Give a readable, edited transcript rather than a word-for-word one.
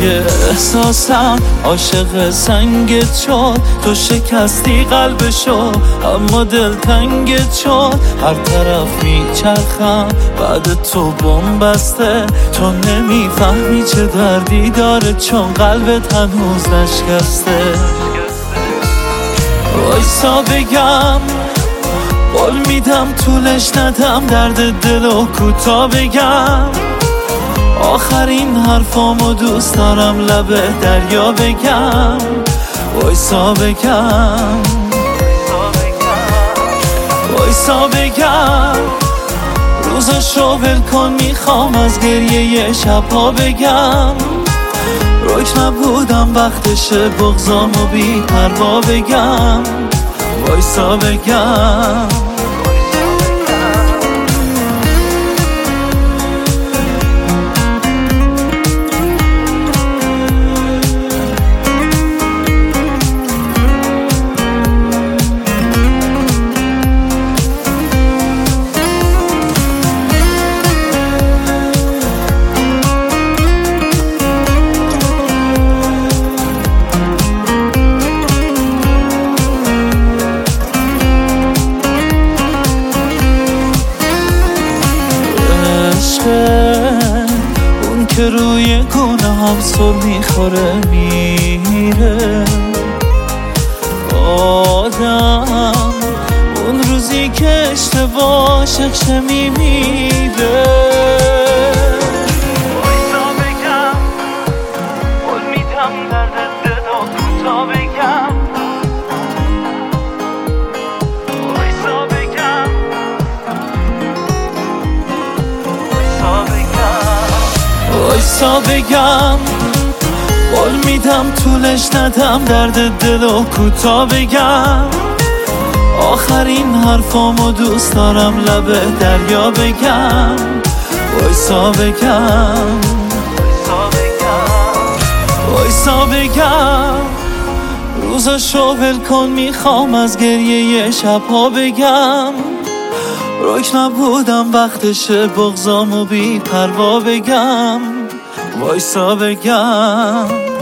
که احساسم عاشق سنگت شد. تو شکستی قلبشو اما دل تنگت شد. هر طرف میچرخم بعد تو بم بسته. تو نمیفهمی چه دردی داره چون قلبت هنوز نشکسته. وایسا بگم قول میدم طولش ندم درد دلو کوتا بگم. آخرین حرفامو دوست دارم لب دریا بگم. وایسا بگم وایسا بگم روزاشو ول کن میخوام از گریه شبها بگم. رک نبودم وقتشه بغضامو بی پروا بگم. وایسا بگم اون که روی گونه هم سر میخوره میره. آدم اون روزی که اشتباه شخشه میمیره. وایسا بگم قول میدم درد دلو کوتا بگم. وایسا بگم وایسا بگم قول میدم طولش ندم درد دلو کوتا بگم. آخرین حرفامو دوست دارم لب دریا بگم. وایسا بگم وایسا بگم روزاشو ول کن میخوام از گریه شبها بگم. رک نبودم وقتشه بغضامو بی پروا بگم. وایسا بگم